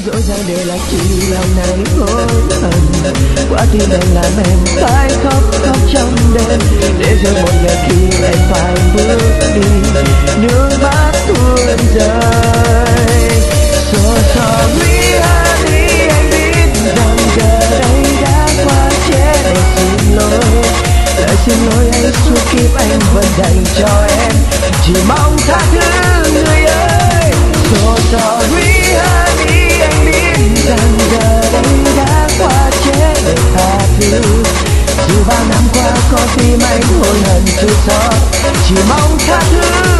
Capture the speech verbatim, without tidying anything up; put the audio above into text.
dối dàng để lại chỉ lòng này hối hận. Quá tim anh làm em phải khóc khóc trong đêm, để rồi một ngày khi anh phải bước đi, nước mắt tuôn rơi. So sorry honey, anh biết rằng giờ đây đã quá trễ để xin lỗi. Lời xin lỗi ấy suốt kiếp anh vẫn dành cho em, chỉ mong tha thứ người ơi. So sorry honey, anh biết rằng giờ đây đã quá trễ để tha thứ. Dù bao năm qua có tim anh hối hận chút xót, chỉ mong tha thứ.